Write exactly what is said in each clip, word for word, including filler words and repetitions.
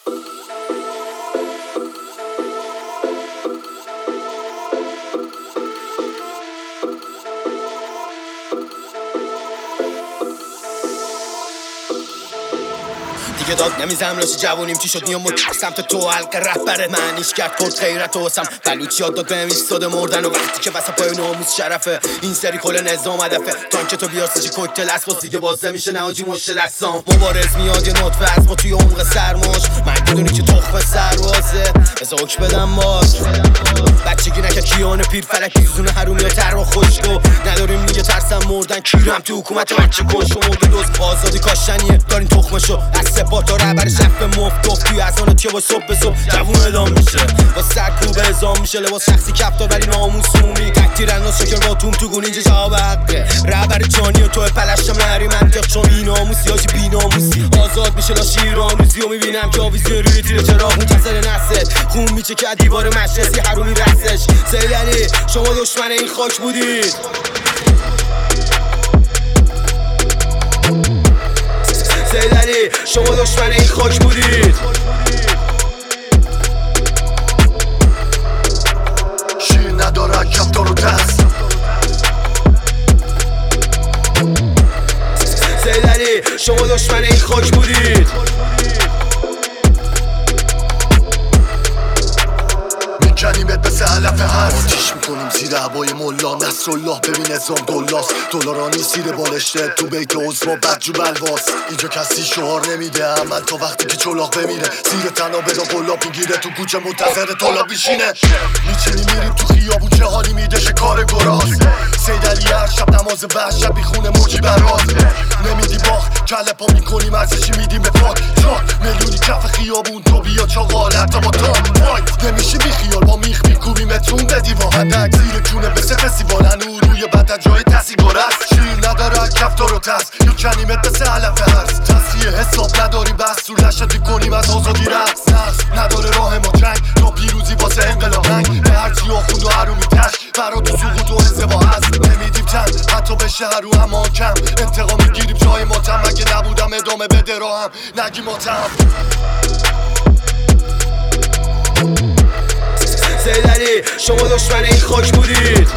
دیگه داد نمیزم لاش جوونیم چی شد میام سمت تو حلقه رهبره معنیش کرد کد غیرت و واسم بلوچ یاد داد بهم ایستاده مردن و وقتی که واسه پای ناموس شرفه این سری کل نظام هدفه تانک تو بیار سیچی کوکتل اسباس دیگه باز نمیشه نهاجی مشت دستام مبارز میاد یه نطفه از ما توی عمق سرماش من بدونی که تخم سربازه بذار حک بدم باش بچگی نکرد کیان پیر فلک بیزونه حرومی ها تر و خوشگو نداریم دیگه ترسم مردن کیرم تو حکومت بچه کش و مرد دوز آزادی کاشتنیه دارین تخمشو از سپاه تا رهبر شف مفت گفت توی ازانت که با صبح به صبح جوون ادام میشه با سرکوب ازام میشه لباس شخصی کفتار ولی ناموسومی تکتیر انداز شکر با توم تو گون اینجا جواب حقه رهبر جانی و توی پلشت مهری منطق چون بی ناموسی هاجی بی ناموسی آزاد میشه لاش ایران روزی و میبینم که آویزی روی تیر چراغ منتصر نست خون میچه که دیوار مجلسی حرومی رستش سیدعلی شما دشمن این خاک بودید سیدعلی شما دشمن این خاک بودید شیر نداره کفتار و دست سیدعلی شما دشمن این خاک بودید میکنیمت مثل علف هست آتیش میکنیم زیر هوای ملا نصرالله ببین ازام دلاست دلارانی سیر بالشته تو بیت عزما بدجو بلواس اینجا کسی شعار نمیده عمل تا وقتی که چلاق بمیره زیر تنها بدا قلاب میگیره تو کوچه منتظر طلاب بیشینه میچینی میریم تو خیابون چه حالی میده شکار گراز سیدعلی هر شب نماز وحشت بیخونه موجی براز نمیدی باخ کله پا میکنیم ارزشی میدیم به پاک چاک میلیونی کف خیابون تو بیا چاقال حتی با تام نمیشه بیخیال با میخ میکوبیمتون به دیوان هدک زیر کونه مثل فستیوال هنو روی بدن جای تصیگار است شیر نداره کفتار و تست یا کنیمت مثل علفه هست تصفیه حساب نداری بس سور نشد میکنیم از آزادی رقص نداره راه ما جنگ یا پیروزی واسه انقلاب رنگ به هرچی آخوند و حرومی تش برا تو سقوط و انزوا هست نمیدیم چند حتی به شهر و اما کم انتقام میگیریم جای ما تم اگه نبودم ادامه بده راهم نگی ما تم سیدعلی شما دشمن این خاک بودید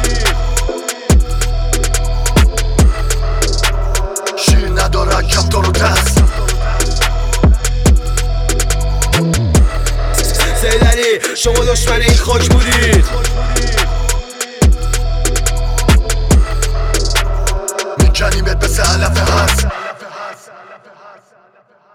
شیر نداره کفتار و دست سیدعلی شما دشمن این خاک بودید میکنیمت مثل علفه هست